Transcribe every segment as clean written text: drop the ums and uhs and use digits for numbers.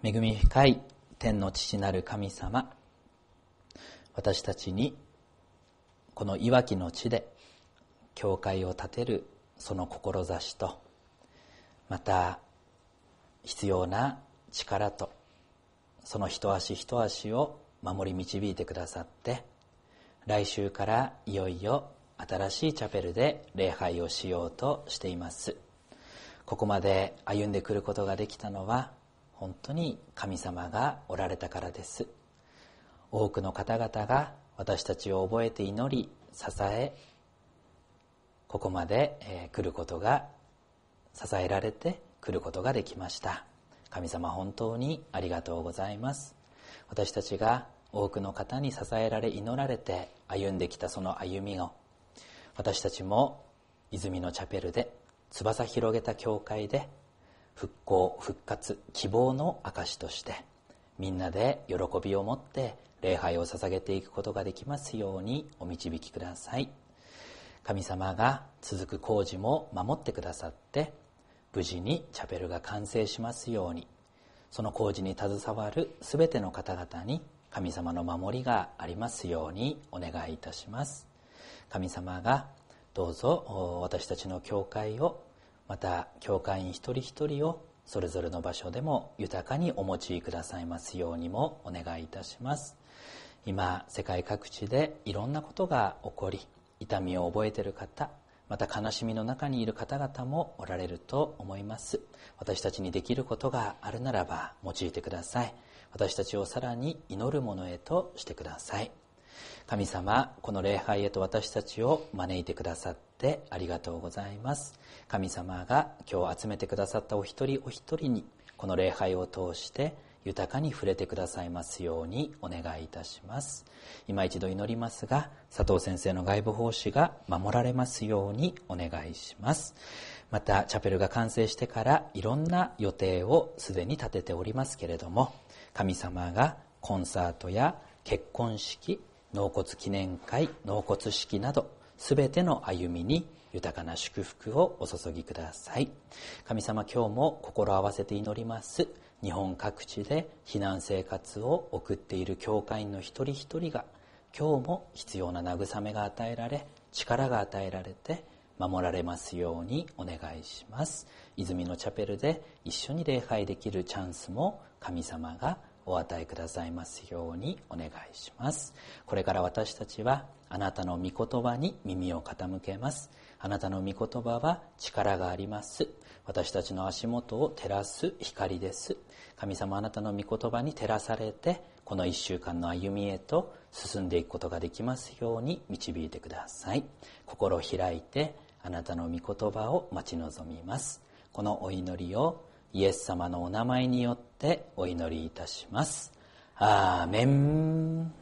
恵み深い天の父なる神様、私たちにこのいわきの地で教会を建てるその志と、また必要な力とその一足一足を守り導いてくださって、来週からいよいよ新しいチャペルで礼拝をしようとしています。ここまで歩んでくることができたのは本当に神様がおられたからです。多くの方々が私たちを覚えて祈り支え、ここまで来ることが、支えられて来ることができました。神様、本当にありがとうございます。私たちが多くの方に支えられ祈られて歩んできたその歩みを、私たちも泉のチャペルで翼広げた教会で復興復活希望の証として、みんなで喜びを持って礼拝を捧げていくことができますようにお導きください。神様が続く工事も守ってくださって、無事にチャペルが完成しますように、その工事に携わるすべての方々に神様の守りがありますようにお願いいたします。神様がどうぞ私たちの教会を、また教会員一人一人をそれぞれの場所でも豊かにお持ちくださいますようにもお願いいたします。今世界各地でいろんなことが起こり、痛みを覚えている方、また悲しみの中にいる方々もおられると思います。私たちにできることがあるならば用いてください。私たちをさらに祈るものへとしてください。神様、この礼拝へと私たちを招いてくださってありがとうございます。神様が今日集めてくださったお一人お一人に、この礼拝を通して豊かに触れてくださいますようにお願いいたします。今一度祈りますが、佐藤先生の外部奉仕が守られますようにお願いします。またチャペルが完成してからいろんな予定をすでに立てておりますけれども、神様がコンサートや結婚式、納骨記念会、納骨式などすべての歩みに豊かな祝福をお注ぎください。神様、今日も心合わせて祈ります。日本各地で避難生活を送っている教会員の一人一人が、今日も必要な慰めが与えられ、力が与えられて守られますようにお願いします。泉のチャペルで一緒に礼拝できるチャンスも神様がお与えくださいますようにお願いします。これから私たちはあなたの御言葉に耳を傾けます。あなたの御言葉は力があります。私たちの足元を照らす光です。神様、あなたの御言葉に照らされて、この1週間の歩みへと進んでいくことができますように導いてください。心を開いてあなたの御言葉を待ち望みます。このお祈りをイエス様のお名前によってお祈りいたします。アーメン。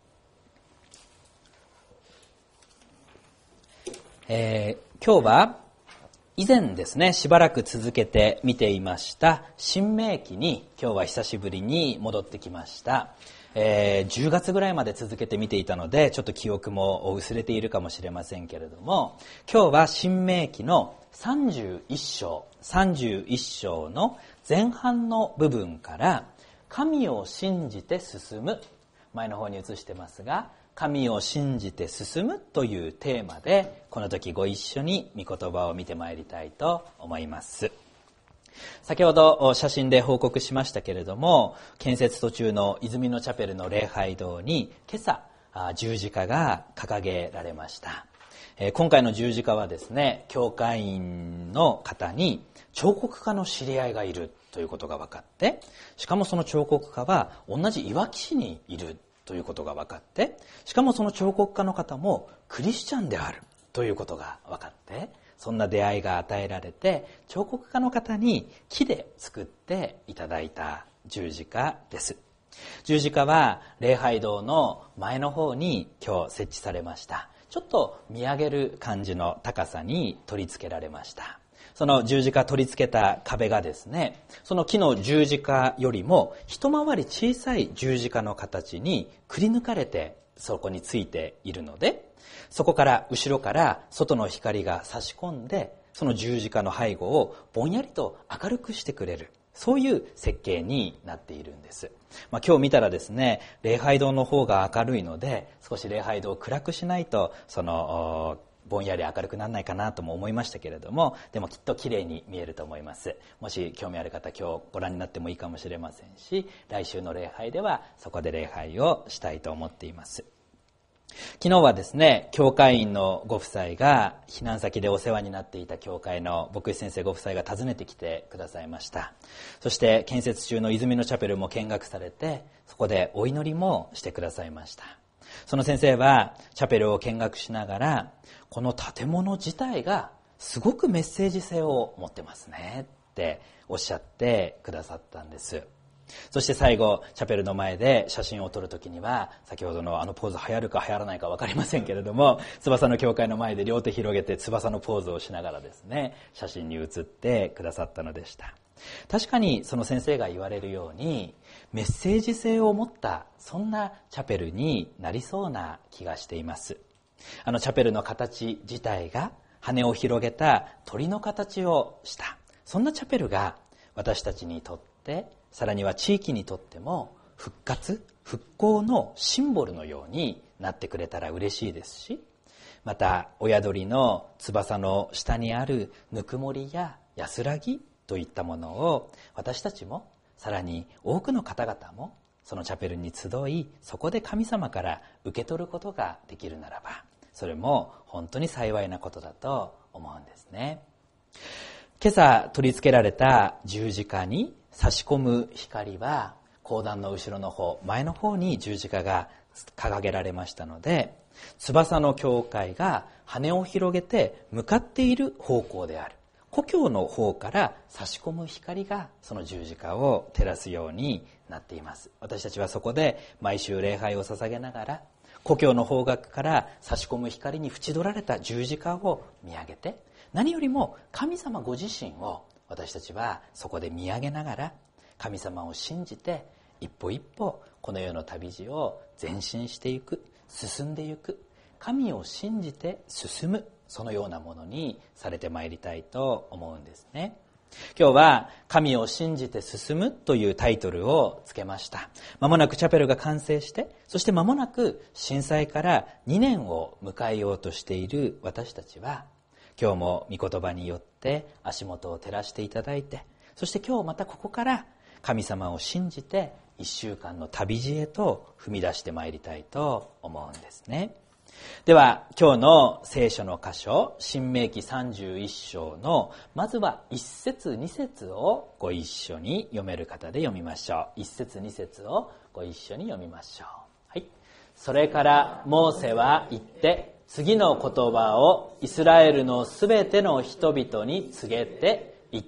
今日は以前ですね、しばらく続けて見ていました新明記に今日は久しぶりに戻ってきました。10月ぐらいまで続けて見ていたのでちょっと記憶も薄れているかもしれませんけれども、今日は新明記の31章の前半の部分から神を信じて進む、前の方に移してますが、神を信じて進むというテーマでこの時ご一緒に御言葉を見てまいりたいと思います。先ほど写真で報告しましたけれども、建設途中の泉のチャペルの礼拝堂に今朝十字架が掲げられました。今回の十字架はですね、教会員の方に彫刻家の知り合いがいるということが分かって、しかもその彫刻家は同じいわき市にいるということが分かって、しかもその彫刻家の方もクリスチャンであるということが分かって、そんな出会いが与えられて、彫刻家の方に木で作っていただいた十字架です。十字架は礼拝堂の前の方に今日設置されました。ちょっと見上げる感じの高さに取り付けられました。その十字架取り付けた壁がですね、その木の十字架よりも一回り小さい十字架の形にくり抜かれてそこについているので、そこから後ろから外の光が差し込んで、その十字架の背後をぼんやりと明るくしてくれる、 そういう設計になっているんです。今日見たらですね、礼拝堂の方が明るいので、少し礼拝堂を暗くしないと、ぼんやり明るくならないかなとも思いましたけれども、でもきっと綺麗に見えると思います。もし興味ある方、今日ご覧になってもいいかもしれませんし、来週の礼拝ではそこで礼拝をしたいと思っています。昨日はですね、教会員のご夫妻が避難先でお世話になっていた教会の牧師先生ご夫妻が訪ねてきてくださいました。そして建設中の泉のチャペルも見学されて、そこでお祈りもしてくださいました。その先生はチャペルを見学しながら、この建物自体がすごくメッセージ性を持ってますねっておっしゃってくださったんです。そして最後チャペルの前で写真を撮るときには、先ほどのポーズ流行るか流行らないか分かりませんけれども、翼の教会の前で両手広げて翼のポーズをしながらですね、写真に写ってくださったのでした。確かにその先生が言われるように、メッセージ性を持ったそんなチャペルになりそうな気がしています。チャペルの形自体が羽を広げた鳥の形をした、そんなチャペルが私たちにとって、さらには地域にとっても復活復興のシンボルのようになってくれたら嬉しいですし、また親鳥の翼の下にあるぬくもりや安らぎといったものを、私たちもさらに多くの方々もそのチャペルに集い、そこで神様から受け取ることができるならば、それも本当に幸いなことだと思うんですね。今朝取り付けられた十字架に差し込む光は、講談の後ろの方、前の方に十字架が掲げられましたので、翼の教会が羽を広げて向かっている方向である故郷の方から差し込む光が、その十字架を照らすようになっています。私たちはそこで毎週礼拝を捧げながら、故郷の方角から差し込む光に縁取られた十字架を見上げて、何よりも神様ご自身を私たちはそこで見上げながら、神様を信じて一歩一歩この世の旅路を前進していく、進んでいく、神を信じて進む、そのようなものにされてまいりたいと思うんですね。今日は神を信じて進むというタイトルをつけました。まもなくチャペルが完成して、そしてまもなく震災から2年を迎えようとしている私たちは、今日も御言葉によって足元を照らしていただいて、そして今日またここから神様を信じて1週間の旅路へと踏み出してまいりたいと思うんですね。では今日の聖書の箇所、申命記31章のまずは1節2節をご一緒に読める方で読みましょう。1節2節をご一緒に読みましょう。はい。それからモーセは言って、次の言葉をイスラエルのすべての人々に告げて言った。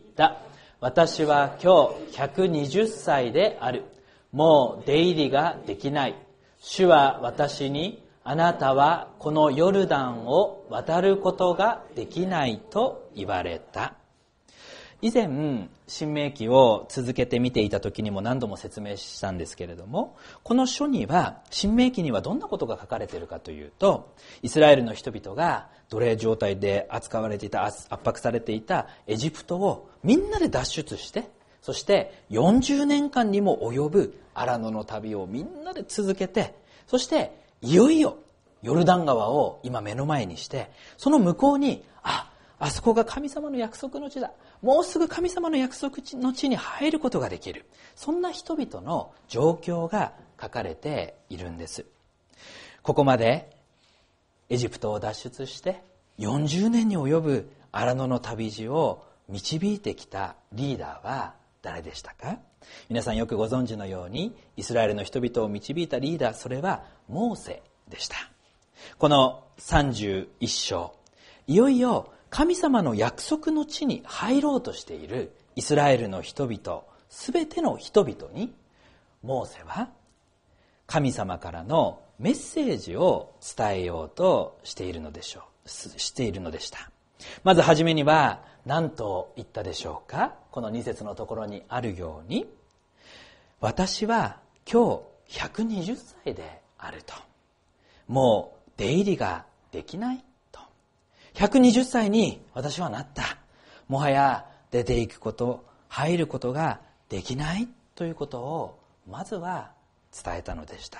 私は今日120歳である。もう出入りができない。主は私に、あなたはこのヨルダンを渡ることができないと言われた。以前申命記を続けて見ていた時にも何度も説明したんですけれども、この書には、申命記にはどんなことが書かれているかというと、イスラエルの人々が奴隷状態で扱われていた、圧迫されていたエジプトをみんなで脱出して、そして40年間にも及ぶ荒野の旅をみんなで続けて、そしていよいよヨルダン川を今目の前にして、その向こうに、あそこが神様の約束の地だ、もうすぐ神様の約束の地に入ることができる、そんな人々の状況が書かれているんです。ここまでエジプトを脱出して40年に及ぶ荒野の旅路を導いてきたリーダーは誰でしたか？皆さんよくご存知のように、イスラエルの人々を導いたリーダー、それはモーセでした。この31章、いよいよ神様の約束の地に入ろうとしているイスラエルの人々、すべての人々に、モーセは神様からのメッセージを伝えようとしているのでした。まずはじめには何と言ったでしょうか？この2節のところにあるように、私は今日120歳であると。もう出入りができないと。120歳に私はなった。もはや出ていくこと、入ることができないということをまずは伝えたのでした。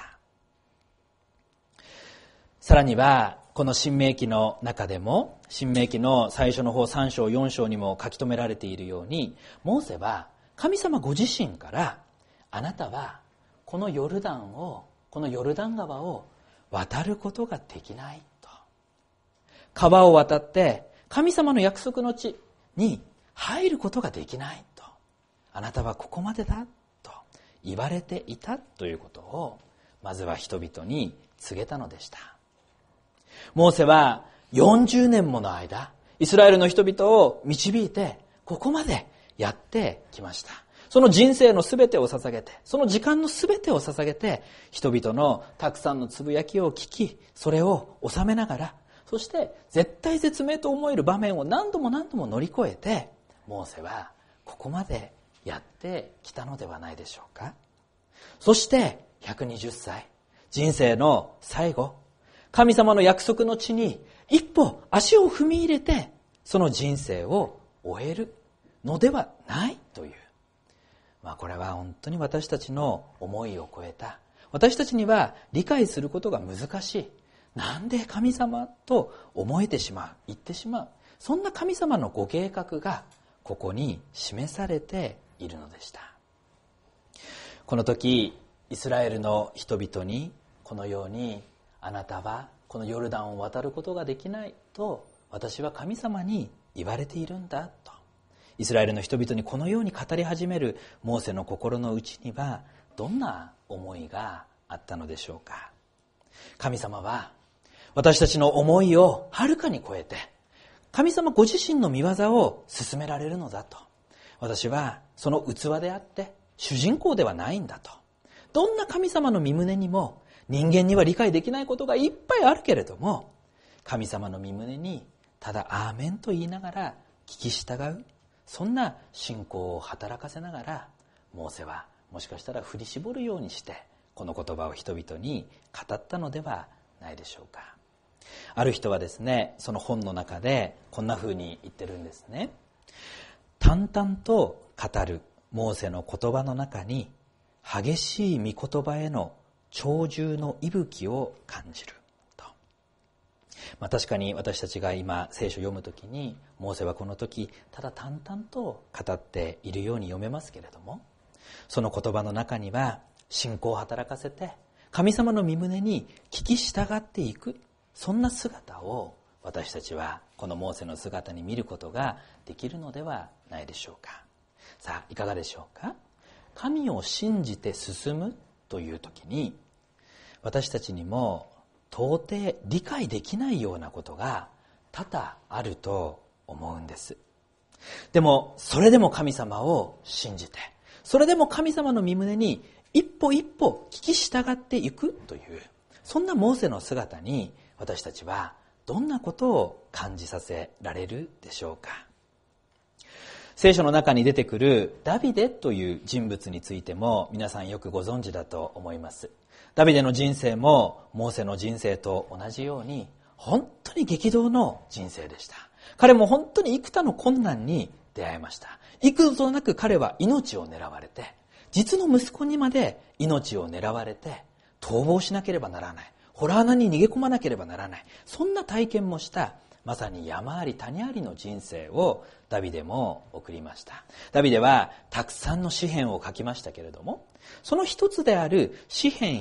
さらにはこの申命記の中でも、申命記の最初の方3章4章にも書き留められているように、モーセは神様ご自身から、あなたはこのヨルダン川を渡ることができないと、川を渡って神様の約束の地に入ることができないと、あなたはここまでだと言われていたということを、まずは人々に告げたのでした。モーセは40年もの間、イスラエルの人々を導いてここまでやってきました。その人生のすべてを捧げて、その時間のすべてを捧げて、人々のたくさんのつぶやきを聞き、それを収めながら、そして絶対絶命と思える場面を何度も何度も乗り越えて、モーセはここまでやってきたのではないでしょうか。そして120歳、人生の最後、神様の約束の地に一歩足を踏み入れて、その人生を終えるのではないという、これは本当に私たちの思いを超えた、私たちには理解することが難しい、なんで神様と思えてしまう、言ってしまう、そんな神様のご計画がここに示されているのでした。この時イスラエルの人々にこのように、あなたはこのヨルダンを渡ることができないと私は神様に言われているんだと、イスラエルの人々にこのように語り始めるモーセの心の内にはどんな思いがあったのでしょうか。神様は私たちの思いをはるかに超えて、神様ご自身の御業を進められるのだと、私はその器であって主人公ではないんだと、どんな神様の御胸にも人間には理解できないことがいっぱいあるけれども、神様の御胸にただアーメンと言いながら聞き従う、そんな信仰を働かせながら、モーセはもしかしたら振り絞るようにしてこの言葉を人々に語ったのではないでしょうか。ある人はですね、その本の中でこんな風に言ってるんですね。淡々と語るモーセの言葉の中に激しい御言葉への鳥獣の息吹を感じると。確かに私たちが今聖書を読むときに、モーセはこの時ただ淡々と語っているように読めますけれども、その言葉の中には信仰を働かせて神様の御胸に聞き従っていく、そんな姿を私たちはこのモーセの姿に見ることができるのではないでしょうか。さあ、いかがでしょうか。神を信じて進むという時に、私たちにも到底理解できないようなことが多々あると思うんです。でもそれでも神様を信じて、それでも神様の御胸に一歩一歩聞き従っていくという、そんなモーセの姿に私たちはどんなことを感じさせられるでしょうか。聖書の中に出てくるダビデという人物についても皆さんよくご存知だと思います。ダビデの人生もモーセの人生と同じように本当に激動の人生でした。彼も本当に幾多の困難に出会いました。幾度となく彼は命を狙われて、実の息子にまで命を狙われて逃亡しなければならない、洞穴に逃げ込まなければならない、そんな体験もしたまさに山あり谷ありの人生をダビデも送りました。ダビデはたくさんの詩編を書きましたけれども、その一つである詩編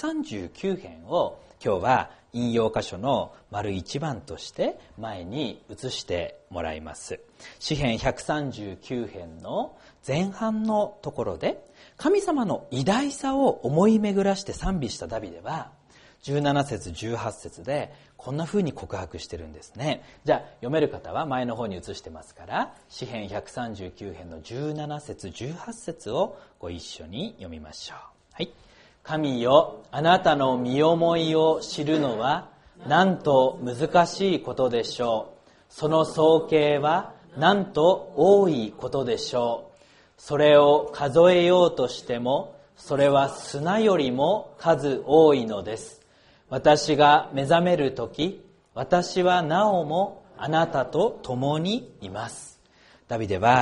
139編を今日は引用箇所の丸1番として前に移してもらいます。詩編139編の前半のところで神様の偉大さを思い巡らして賛美したダビデは17節18節でこんな風に告白してるんですね。じゃあ読める方は前の方に移してますから、詩編139編の17節18節をご一緒に読みましょう。はい。神よ、あなたの身思いを知るのはなんと難しいことでしょう。その総計はなんと多いことでしょう。それを数えようとしてもそれは砂よりも数多いのです。私が目覚めるとき、私はなおもあなたと共にいます。ダビデはこ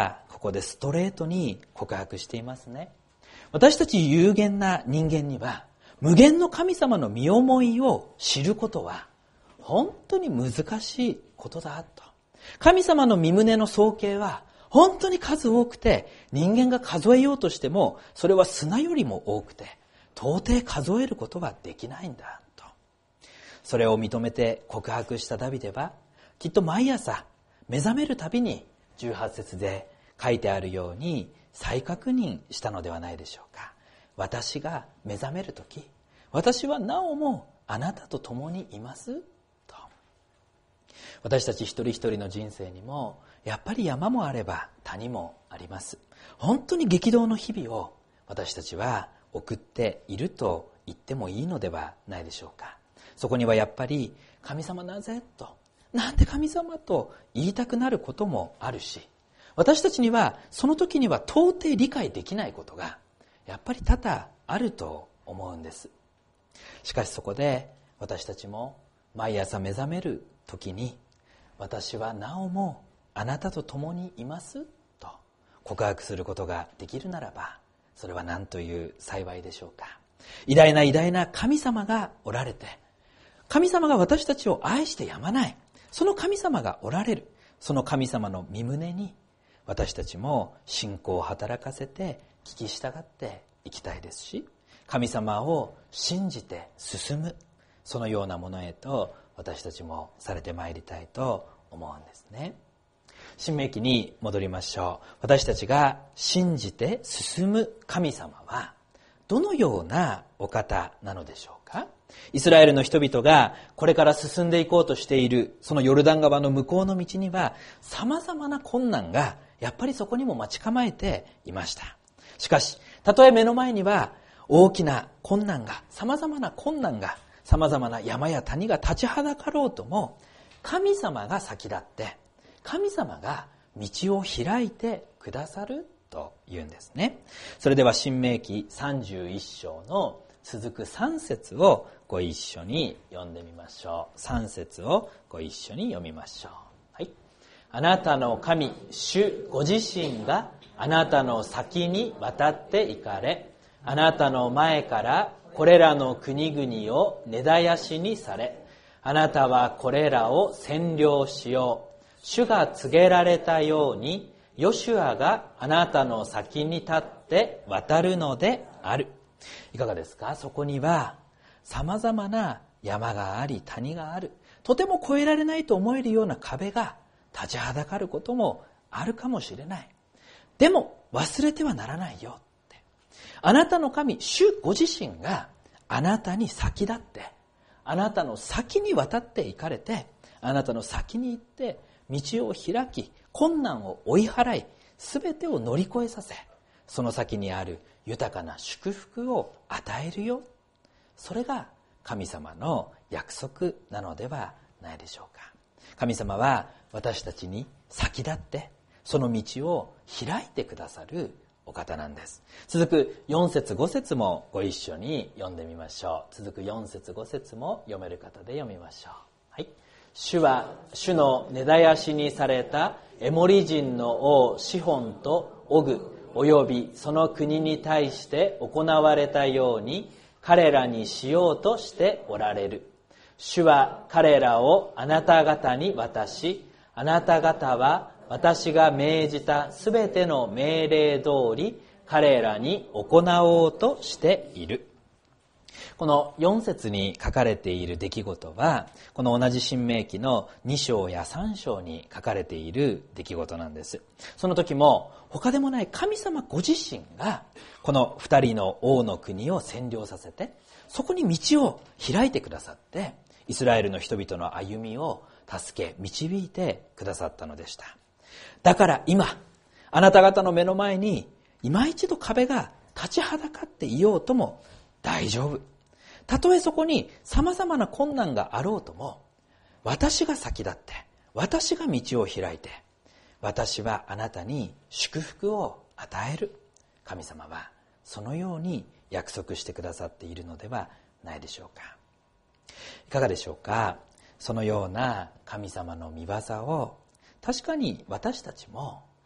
こでストレートに告白していますね。私たち有限な人間には無限の神様の身思いを知ることは本当に難しいことだと。神様の身旨の総計は本当に数多くて、人間が数えようとしてもそれは砂よりも多くて到底数えることはできないんだと。それを認めて告白したダビデは、きっと毎朝目覚めるたびに18節で書いてあるように再確認したのではないでしょうか。私が目覚めるとき、私はなおもあなたと共にいますと。私たち一人一人の人生にもやっぱり山もあれば谷もあります。本当に激動の日々を私たちは送っていると言ってもいいのではないでしょうか。そこにはやっぱり神様なぜと、なんで神様と言いたくなることもあるし、私たちにはその時には到底理解できないことがやっぱり多々あると思うんです。しかしそこで私たちも毎朝目覚める時に、私はなおもあなたと共にいますと告白することができるならば、それは何という幸いでしょうか。偉大な偉大な神様がおられて、神様が私たちを愛してやまない、その神様がおられる、その神様の身旨に私たちも信仰を働かせて聞き従っていきたいですし、神様を信じて進む、そのようなものへと私たちもされてまいりたいと思うんですね。申命記に戻りましょう。私たちが信じて進む神様はどのようなお方なのでしょうか。イスラエルの人々がこれから進んでいこうとしているそのヨルダン川の向こうの道には様々な困難がやっぱりそこにも待ち構えていました。しかし、たとえ目の前には大きな困難が、様々な困難が、様々な山や谷が立ちはだかろうとも、神様が先立って、神様が道を開いてくださるというんですね。それでは申命記31章の続く3節をご一緒に読んでみましょう。3節をご一緒に読みましょう。はい。あなたの神、主ご自身があなたの先に渡って行かれ、あなたの前からこれらの国々を根絶やしにされ、あなたはこれらを占領しよう。主が告げられたように、ヨシュアがあなたの先に立って渡るのである。いかがですか。そこには様々な山があり谷がある。とても越えられないと思えるような壁が立ちはだかることもあるかもしれない。でも忘れてはならないよって。あなたの神、主ご自身があなたに先立って、あなたの先に渡って行かれて、あなたの先に行って道を開き、困難を追い払い、すべてを乗り越えさせ、その先にある豊かな祝福を与えるよ。それが神様の約束なのではないでしょうか。神様は私たちに先立ってその道を開いてくださるお方なんです。続く4節5節もご一緒に読んでみましょう。続く4節5節も読める方で読みましょう。はい。主は主の根絶やしにされたエモリ人の王シホンとオグおよびその国に対して行われたように彼らにしようとしておられる。主は彼らをあなた方に渡し、あなた方は私が命じたすべての命令通り彼らに行おうとしている。この4節に書かれている出来事は、この同じ申命記の2章や3章に書かれている出来事なんです。その時も他でもない神様ご自身がこの2人の王の国を占領させて、そこに道を開いてくださって、イスラエルの人々の歩みを助け導いてくださったのでした。だから今あなた方の目の前に今一度壁が立ちはだかっていようとも大丈夫。たとえそこに様々な困難があろうとも、私が先立って私が道を開いて、私はあなたに祝福を与える。神様はそのように約束してくださっているのではないでしょうか。いかがでしょうか。そのような神様の御業を確かに私たちも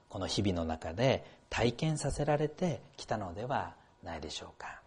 この日々の中で体験させられてきたのではないでしょうか。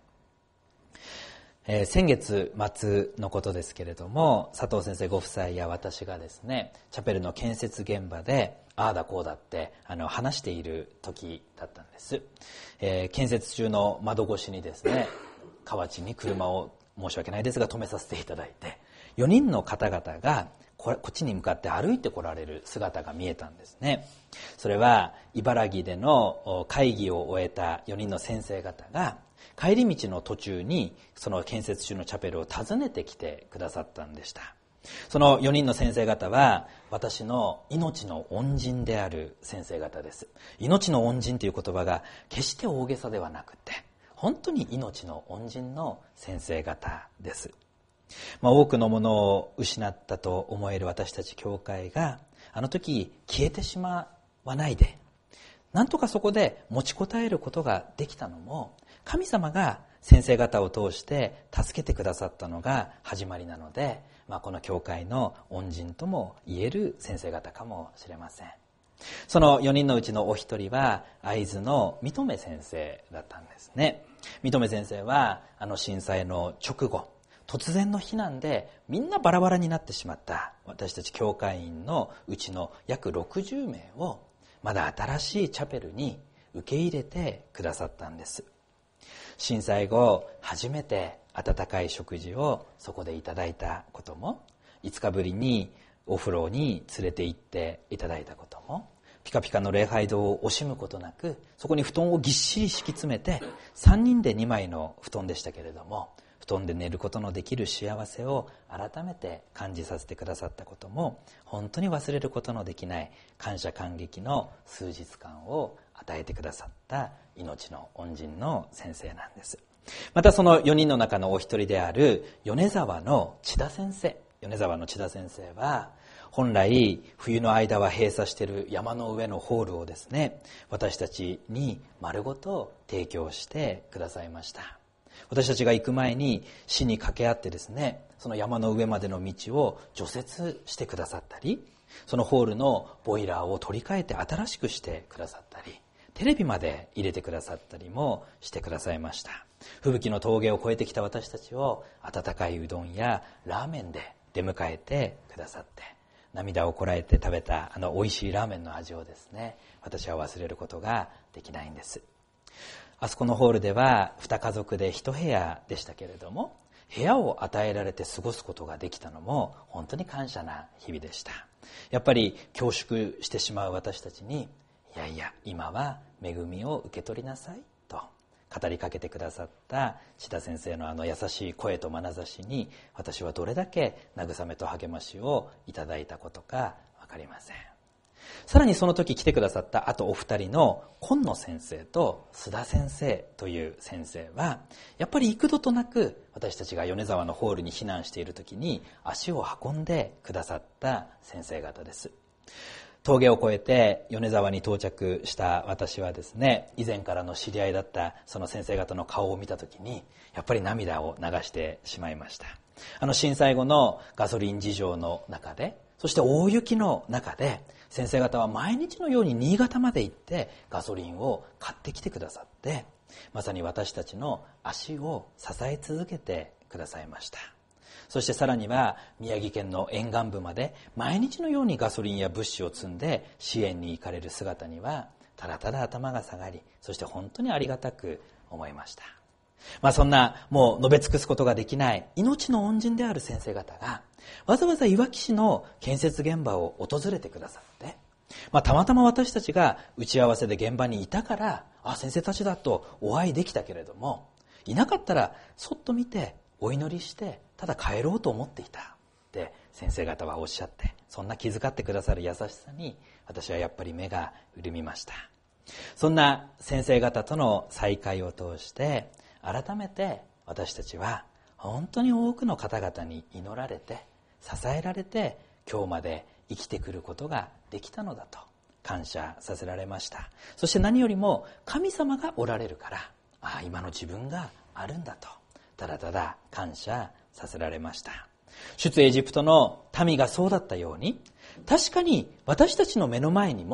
先月末のことですけれども、佐藤先生ご夫妻や私がですね、チャペルの建設現場でああだこうだって話している時だったんです。建設中の窓越しにですね、河内に車を申し訳ないですが止めさせていただいて、4人の方々がこっちに向かって歩いてこられる姿が見えたんですね。それは茨城での会議を終えた4人の先生方が帰り道の途中にその建設中のチャペルを訪ねてきてくださったんでした。その4人の先生方は私の命の恩人である先生方です。命の恩人という言葉が決して大げさではなくて、本当に命の恩人の先生方です。多くのものを失ったと思える私たち教会があの時消えてしまわないで、なんとかそこで持ちこたえることができたのも、神様が先生方を通して助けてくださったのが始まりなので、この教会の恩人とも言える先生方かもしれません。その4人のうちのお一人は会津の三留先生だったんですね。三留先生は震災の直後、突然の避難でみんなバラバラになってしまった私たち教会員のうちの約60名をまだ新しいチャペルに受け入れてくださったんです。震災後初めて温かい食事をそこでいただいたことも、5日ぶりにお風呂に連れて行っていただいたことも、ピカピカの礼拝堂を惜しむことなくそこに布団をぎっしり敷き詰めて、3人で2枚の布団でしたけれども、布団で寝ることのできる幸せを改めて感じさせてくださったことも、本当に忘れることのできない感謝感激の数日間を与えてくださった命の恩人の先生なんです。またその4人の中のお一人である米沢の千田先生は、本来冬の間は閉鎖している山の上のホールをですね、私たちに丸ごと提供してくださいました。私たちが行く前に市に掛け合ってですね、その山の上までの道を除雪してくださったり、そのホールのボイラーを取り替えて新しくしてくださったり、テレビまで入れてくださったりもしてくださいました。吹雪の峠を越えてきた私たちを温かいうどんやラーメンで出迎えてくださって、涙をこらえて食べた美味しいラーメンの味をですね、私は忘れることができないんです。あそこのホールでは2家族で1部屋でしたけれども、部屋を与えられて過ごすことができたのも本当に感謝な日々でした。やっぱり恐縮してしまう私たちに、いやいや今は恵みを受け取りなさいと語りかけてくださった千田先生の優しい声と眼差しに、私はどれだけ慰めと励ましをいただいたことか分かりません。さらにその時来てくださったあとお二人の今野先生と須田先生という先生は、やっぱり幾度となく私たちが米沢のホールに避難している時に足を運んでくださった先生方です。峠を越えて米沢に到着した私はですね、以前からの知り合いだったその先生方の顔を見た時にやっぱり涙を流してしまいました。震災後のガソリン事情の中で、そして大雪の中で先生方は毎日のように新潟まで行ってガソリンを買ってきてくださって、まさに私たちの足を支え続けてくださいました。そしてさらには宮城県の沿岸部まで毎日のようにガソリンや物資を積んで支援に行かれる姿にはただただ頭が下がり、そして本当にありがたく思いました。そんなもう述べ尽くすことができない命の恩人である先生方がわざわざいわき市の建設現場を訪れてくださって、たまたま私たちが打ち合わせで現場にいたから先生たちだとお会いできたけれども、いなかったらそっと見てお祈りしてただ帰ろうと思っていたって先生方はおっしゃって、そんな気遣ってくださる優しさに私はやっぱり目が潤みました。そんな先生方との再会を通して改めて私たちは本当に多くの方々に祈られて支えられて今日まで生きてくることができたのだと感謝させられました。そして何よりも神様がおられるから、今の自分があるんだとただただ感謝させられました。出エジプトの民がそうだったように、確かに私たちの目の前にも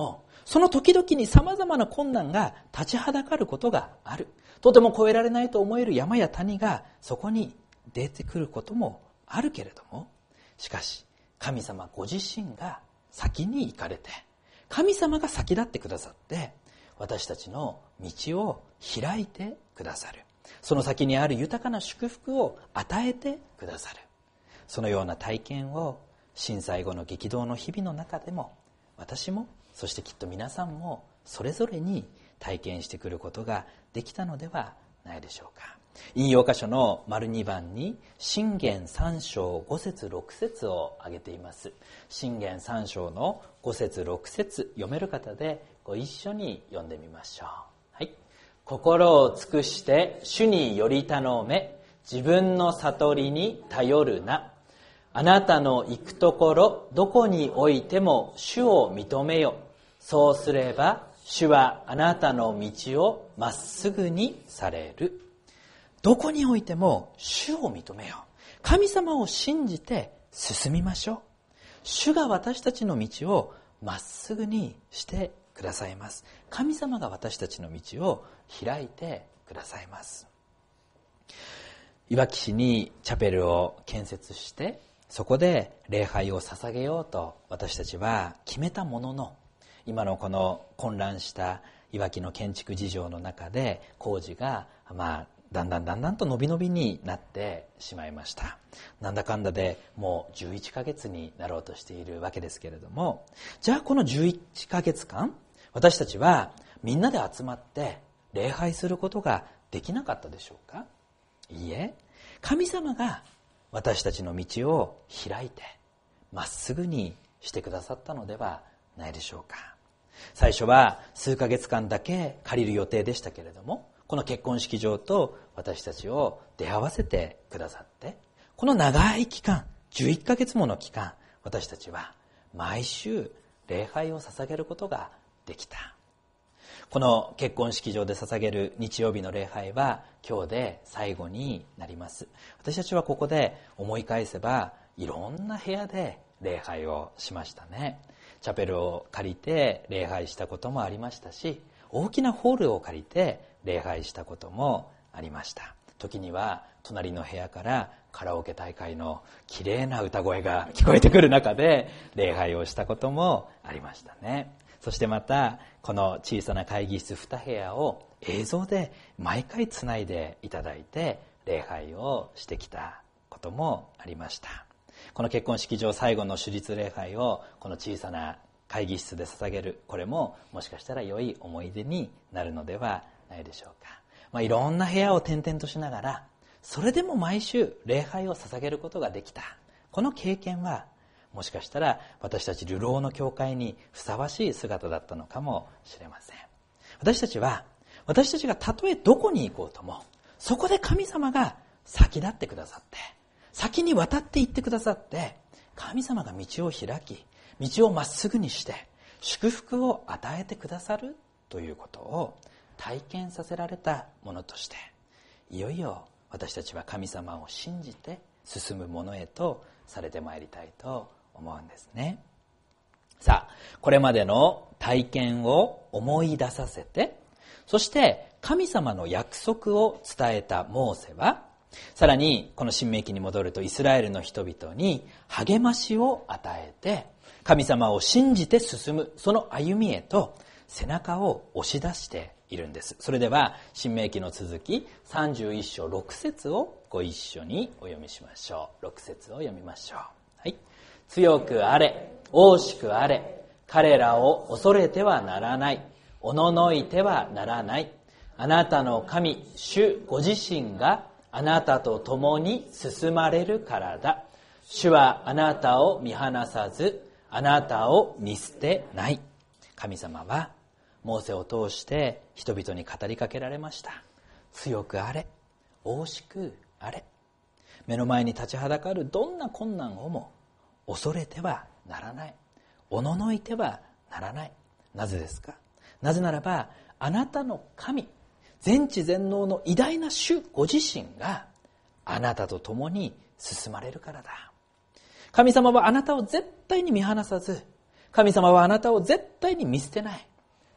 その時々に様々な困難が立ちはだかることがある。とても越えられないと思える山や谷がそこに出てくることもあるけれども、しかし神様ご自身が先に行かれて、神様が先立ってくださって、私たちの道を開いてくださる。その先にある豊かな祝福を与えてくださる。そのような体験を震災後の激動の日々の中でも、私もそしてきっと皆さんもそれぞれに体験してくることができたのではないでしょうか。引用箇所の丸2番に箴言3章5節6節を挙げています。箴言3章の5節6節、読める方でご一緒に読んでみましょう。はい。心を尽くして主により頼め、自分の悟りに頼るな。あなたの行くところどこにおいても主を認めよ。そうすれば主はあなたの道をまっすぐにされる。どこにおいても主を認めよう。神様を信じて進みましょう。主が私たちの道をまっすぐにしてくださいます。神様が私たちの道を開いてくださいます。いわき市にチャペルを建設して、そこで礼拝を捧げようと私たちは決めたものの、今のこの混乱したいわきの建築事情の中で工事がだんだんと伸び伸びになってしまいました。なんだかんだでもう11ヶ月になろうとしているわけですけれども、じゃあこの11ヶ月間、私たちはみんなで集まって礼拝することができなかったでしょうか？いいえ、神様が私たちの道を開いてまっすぐにしてくださったのではないでしょうか。最初は数ヶ月間だけ借りる予定でしたけれども、この結婚式場と私たちを出会わせてくださって、この長い期間、11ヶ月もの期間、私たちは毎週礼拝を捧げることができた。この結婚式場で捧げる日曜日の礼拝は今日で最後になります。私たちはここで思い返せばいろんな部屋で礼拝をしましたね。チャペルを借りて礼拝したこともありましたし、大きなホールを借りて礼拝したこともありました。時には隣の部屋からカラオケ大会のきれいな歌声が聞こえてくる中で礼拝をしたこともありましたね。そしてまたこの小さな会議室2部屋を映像で毎回つないでいただいて礼拝をしてきたこともありました。この結婚式場最後の主日礼拝をこの小さな会議室で捧げる、これももしかしたら良い思い出になるのではないでしょうか。いろんな部屋を転々としながら、それでも毎週礼拝を捧げることができた。この経験はもしかしたら私たち流浪の教会にふさわしい姿だったのかもしれません。私たちがたとえどこに行こうとも、そこで神様が先立ってくださって、先に渡って行ってくださって、神様が道を開き、道をまっすぐにして祝福を与えてくださるということを体験させられたものとして、いよいよ私たちは神様を信じて進むものへとされてまいりたいと思うんですね。さあ、これまでの体験を思い出させて、そして神様の約束を伝えたモーセは、さらにこの申命記に戻るとイスラエルの人々に励ましを与えて、神様を信じて進むその歩みへと背中を押し出しているんです。それでは申命記の続き31章6節をご一緒にお読みしましょう。6節を読みましょう。はい。強くあれ、大しくあれ、彼らを恐れてはならない、おののいてはならない。あなたの神主ご自身があなたと共に進まれるからだ。主はあなたを見放さず、あなたを見捨てない。神様はモーセを通して人々に語りかけられました。強くあれ、大しくあれ。目の前に立ちはだかるどんな困難をも恐れてはならない、おののいてはならない。なぜですか？なぜならば、あなたの神、全知全能の偉大な主ご自身があなたと共に進まれるからだ。神様はあなたを絶対に見放さず、神様はあなたを絶対に見捨てない。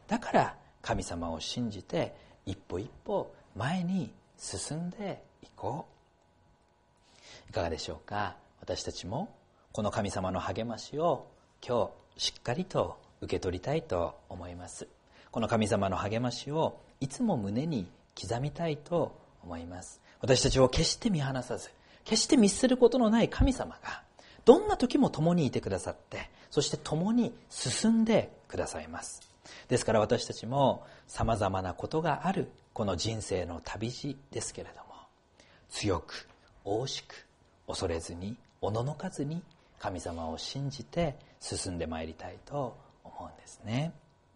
だから神様を信じて一歩一歩前に進んでいこう。いかがでしょうか。私たちもこの神様の励ましを今日しっかりと受け取りたいと思います。この神様の励ましをいつも胸に刻みたいと思います。私たちを決して見放さず、決して見捨てることのない神様がどんな時も共にいてくださって、そして共に進んでくださいます。ですから私たちもさまざまなことがあるこの人生の旅路ですけれども、強く大しく恐れずにおののかずに神様を信じて進んでまいりたいと思うんですね。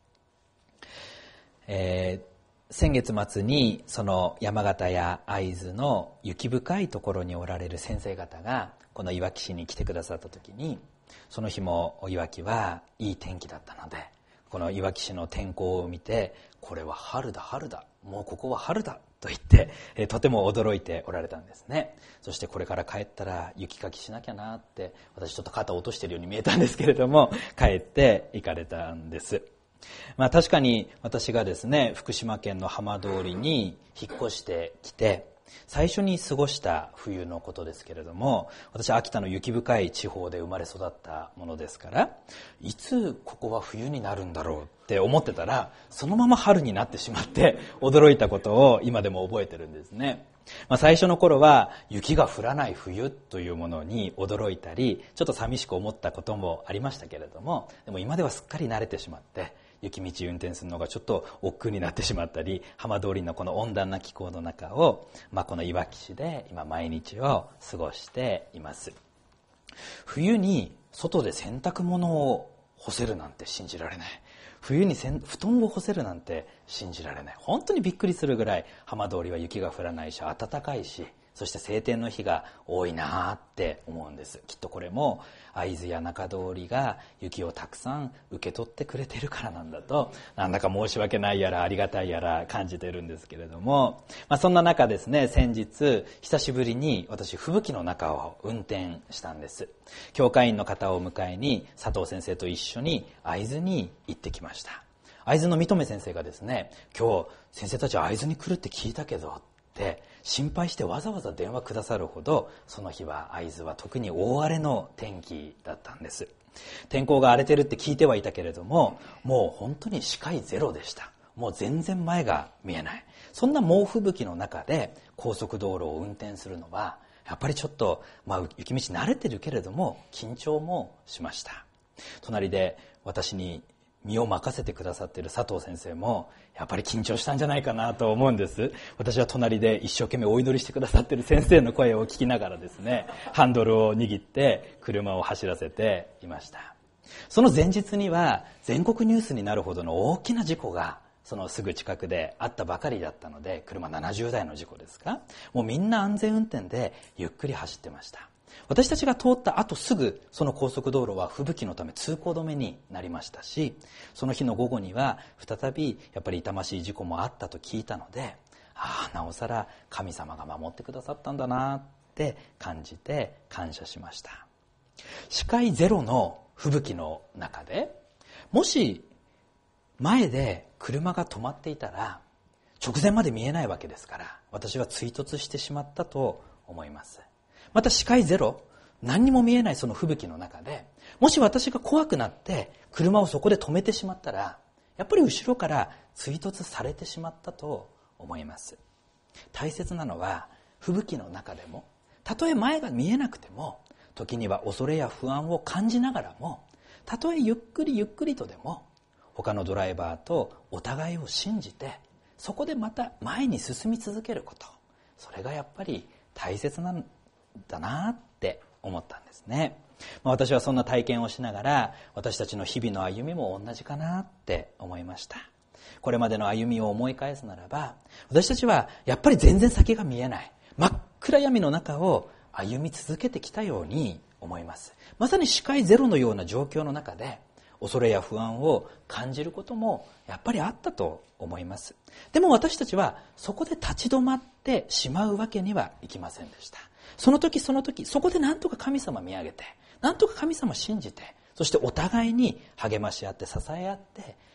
先月末にその山形や会津の雪深いところにおられる先生方がこのいわき市に来てくださった時に、その日もいわきはいい天気だったので、このいわき市の天候を見て、これは春だ春だ、もうここは春だと言ってとても驚いておられたんですね。そしてこれから帰ったら雪かきしなきゃなって、私ちょっと肩を落としているように見えたんですけれども、帰って行かれたんです。確かに私がですね、福島県の浜通りに引っ越してきて最初に過ごした冬のことですけれども、私は秋田の雪深い地方で生まれ育ったものですから、いつここは冬になるんだろうって思ってたら、そのまま春になってしまって驚いたことを今でも覚えてるんですね。最初の頃は雪が降らない冬というものに驚いたり、ちょっと寂しく思ったこともありましたけれども、でも今ではすっかり慣れてしまって、雪道運転するのがちょっと億劫になってしまったり、浜通りのこの温暖な気候の中を、このいわき市で今毎日を過ごしています。冬に外で洗濯物を干せるなんて信じられない。冬に布団を干せるなんて信じられない。本当にびっくりするぐらい浜通りは雪が降らないし暖かいし、そして晴天の日が多いなって思うんです。きっとこれも会津や中通りが雪をたくさん受け取ってくれているからなんだと、なんだか申し訳ないやらありがたいやら感じているんですけれども、そんな中ですね、先日久しぶりに私吹雪の中を運転したんです。教会員の方を迎えに佐藤先生と一緒に会津に行ってきました。会津の三留先生がですね、今日先生たちは会津に来るって聞いたけどって心配してわざわざ電話くださるほど、その日は会津は特に大荒れの天気だったんです。天候が荒れてるって聞いてはいたけれども、もう本当に視界ゼロでした。もう全然前が見えない。そんな猛吹雪の中で高速道路を運転するのはやっぱりちょっと、雪道慣れてるけれども緊張もしました。隣で私に身を任せてくださっている佐藤先生もやっぱり緊張したんじゃないかなと思うんです。私は隣で一生懸命お祈りしてくださっている先生の声を聞きながらですね、ハンドルを握って車を走らせていました。その前日には全国ニュースになるほどの大きな事故がそのすぐ近くであったばかりだったので、車70台の事故ですか、もうみんな安全運転でゆっくり走ってました。私たちが通った後すぐその高速道路は吹雪のため通行止めになりましたし、その日の午後には再びやっぱり痛ましい事故もあったと聞いたので、なおさら神様が守ってくださったんだなって感じて感謝しました。視界ゼロの吹雪の中で、もし前で車が止まっていたら直前まで見えないわけですから、私は追突してしまったと思います。また視界ゼロ、何にも見えないその吹雪の中で、もし私が怖くなって車をそこで止めてしまったら、やっぱり後ろから追突されてしまったと思います。大切なのは、吹雪の中でもたとえ前が見えなくても、時には恐れや不安を感じながらも、たとえゆっくりゆっくりとでも他のドライバーとお互いを信じて、そこでまた前に進み続けること、それがやっぱり大切なんだなって思ったんですね。私はそんな体験をしながら、私たちの日々の歩みも同じかなって思いました。これまでの歩みを思い返すならば、私たちはやっぱり全然先が見えない、真っ暗闇の中を歩み続けてきたように思います。まさに視界ゼロのような状況の中で恐れや不安を感じることもやっぱりあったと思います。でも私たちはそこで立ち止まってしまうわけにはいきませんでした。その時その時、そこで何とか神様見上げて、何とか神様信じて、そしてお互いに励まし合って支え合って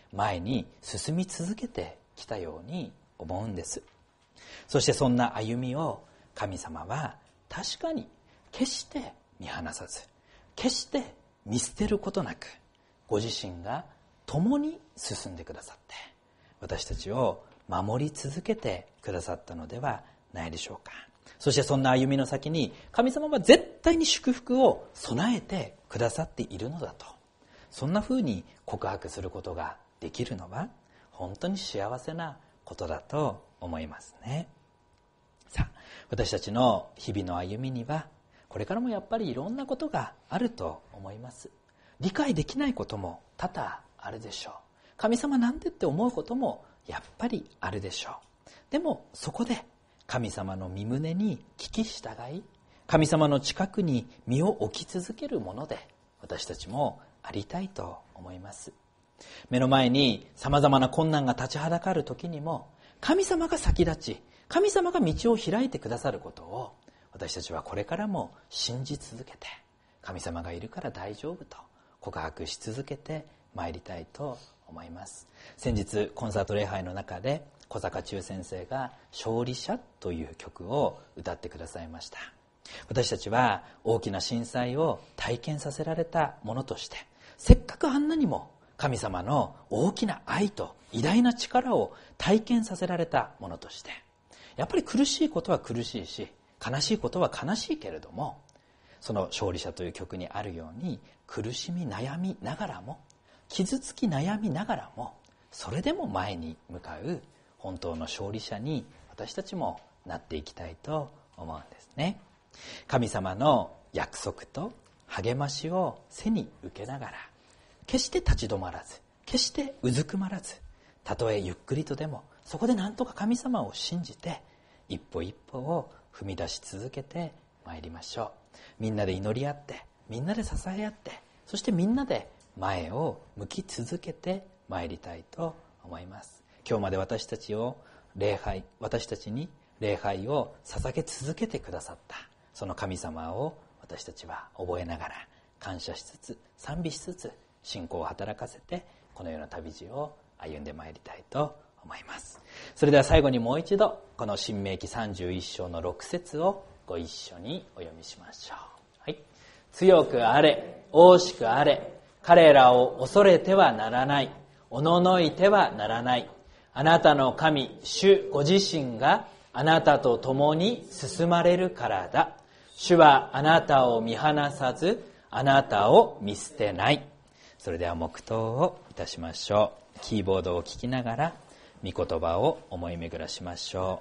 前に進み続けてきたように思うんです。そしてそんな歩みを神様は確かに決して見放さず、決して見捨てることなく、ご自身が共に進んでくださって、私たちを守り続けてくださったのではないでしょうか。そしてそんな歩みの先に神様は絶対に祝福を備えてくださっているのだと、そんなふうに告白することができるのは本当に幸せなことだと思いますね。さあ、私たちの日々の歩みにはこれからもやっぱりいろんなことがあると思います。理解できないことも多々あるでしょう。神様なんでって思うこともやっぱりあるでしょう。でもそこで神様の御胸に聞き従い、神様の近くに身を置き続けるもので私たちもありたいと思います。目の前にさまざまな困難が立ちはだかる時にも、神様が先立ち、神様が道を開いてくださることを私たちはこれからも信じ続けて、神様がいるから大丈夫と告白し続けてまいりたいと思います。先日コンサート礼拝の中で小坂忠先生が勝利者という曲を歌ってくださいました。私たちは大きな震災を体験させられたものとして、せっかくあんなにも神様の大きな愛と偉大な力を体験させられたものとして、やっぱり苦しいことは苦しいし、悲しいことは悲しいけれども、その勝利者という曲にあるように、苦しみ悩みながらも、傷つき悩みながらも、それでも前に向かう本当の勝利者に私たちもなっていきたいと思うんですね。神様の約束と励ましを背に受けながら、決して立ち止まらず、決してうずくまらず、たとえゆっくりとでもそこで何とか神様を信じて一歩一歩を踏み出し続けてまいりましょう。みんなで祈り合って、みんなで支え合って、そしてみんなで前を向き続けてまいりたいと思います。今日まで私たちに礼拝を捧げ続けてくださったその神様を私たちは覚えながら、感謝しつつ賛美しつつ信仰を働かせて、このような旅路を歩んでまいりたいと思います。それでは最後にもう一度この申命記31章の6節をご一緒にお読みしましょう。はい。強くあれ、大しくあれ、彼らを恐れてはならない、おののいてはならない。あなたの神主ご自身があなたと共に進まれるからだ。主はあなたを見放さず、あなたを見捨てない。それでは黙祷をいたしましょう。キーボードを聞きながら御言葉を思い巡らしましょ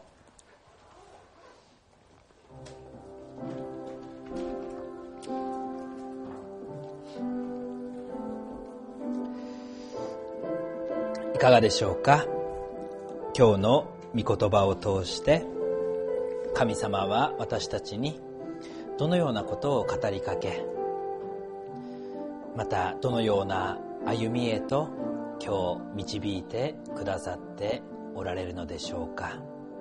う。いかがでしょうか。今日の御言葉を通して神様は私たちにどのようなことを語りかけ、またどのような歩みへと今日導いてくださっておられるのでしょうか。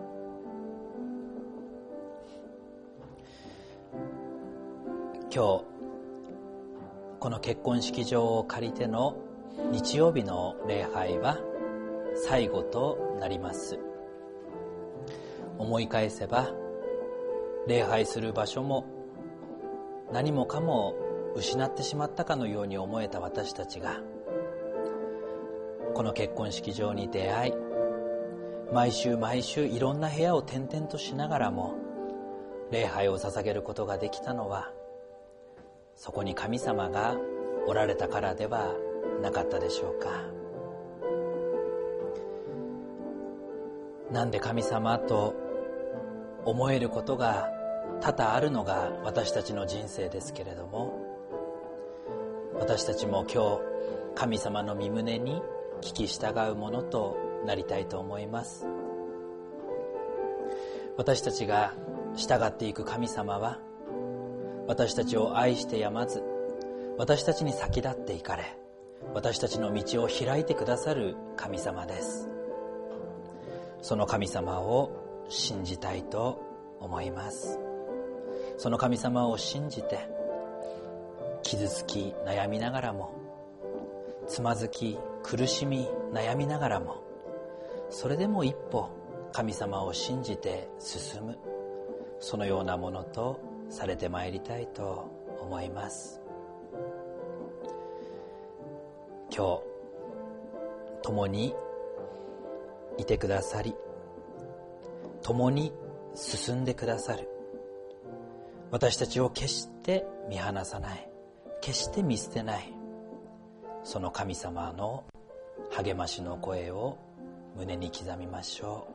今日この結婚式場を借りての日曜日の礼拝は最後となります。思い返せば礼拝する場所も何もかも失ってしまったかのように思えた私たちが、この結婚式場に出会い、毎週毎週いろんな部屋を転々としながらも礼拝を捧げることができたのは、そこに神様がおられたからではなかったでしょうか。なんで神様と思えることが多々あるのが私たちの人生ですけれども、私たちも今日神様の御胸に聞き従うものとなりたいと思います。私たちが従っていく神様は、私たちを愛してやまず、私たちに先立っていかれ、私たちの道を開いてくださる神様です。その神様を信じたいと思います。その神様を信じて、傷つき悩みながらも、つまずき苦しみ悩みながらも、それでも一歩神様を信じて進む、そのようなものとされてまいりたいと思います。今日共にいてくださり、共に進んでくださる、私たちを決して見放さない、決して見捨てない、その神様の励ましの声を胸に刻みましょ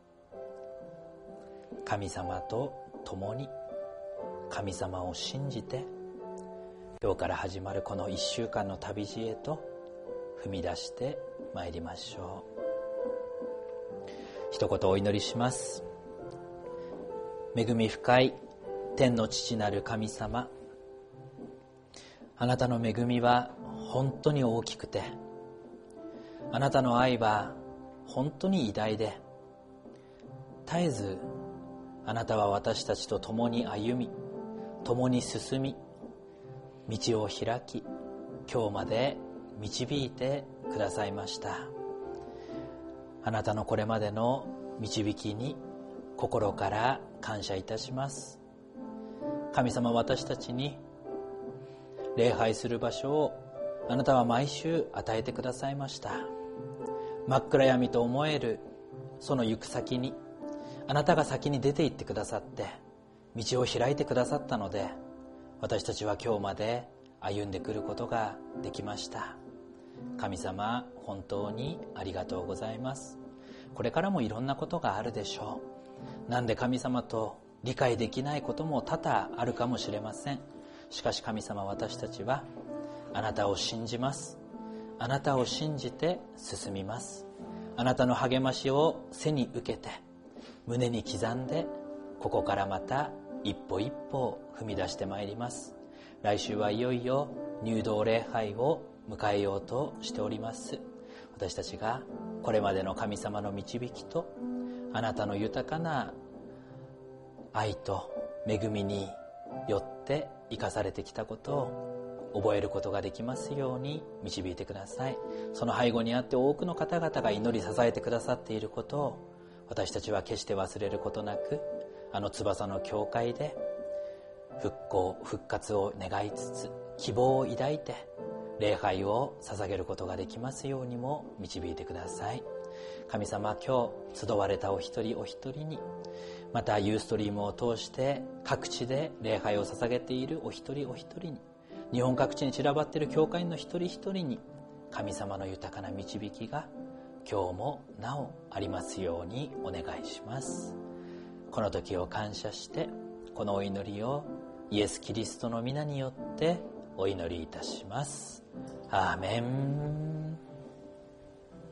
う。神様と共に、神様を信じて、今日から始まるこの1週間の旅路へと踏み出してまいりましょう。一言お祈りします。恵み深い天の父なる神様、あなたの恵みは本当に大きくて、あなたの愛は本当に偉大で、絶えずあなたは私たちと共に歩み、共に進み、道を開き、今日まで導いてくださいました。あなたのこれまでの導きに心から感謝いたします。神様、私たちに礼拝する場所をあなたは毎週与えてくださいました。真っ暗闇と思えるその行く先にあなたが先に出て行ってくださって道を開いてくださったので、私たちは今日まで歩んでくることができました。神様、本当にありがとうございます。これからもいろんなことがあるでしょう。なんで神様と理解できないことも多々あるかもしれません。しかし神様、私たちはあなたを信じます。あなたを信じて進みます。あなたの励ましを背に受けて、胸に刻んで、ここからまた一歩一歩踏み出してまいります。来週はいよいよ入道礼拝を迎えようとしております。私たちがこれまでの神様の導きとあなたの豊かな愛と恵みによって生かされてきたことを覚えることができますように導いてください。その背後にあって多くの方々が祈り支えてくださっていることを私たちは決して忘れることなく、あの翼の教会で復興復活を願いつつ、希望を抱いて礼拝を捧げることができますようにも導いてください。神様、今日集われたお一人お一人に、またユーストリームを通して各地で礼拝を捧げているお一人お一人に、日本各地に散らばっている教会の一人一人に、神様の豊かな導きが今日もなおありますようにお願いします。この時を感謝して、このお祈りをイエス・キリストの皆によってお祈りいたします。アーメン。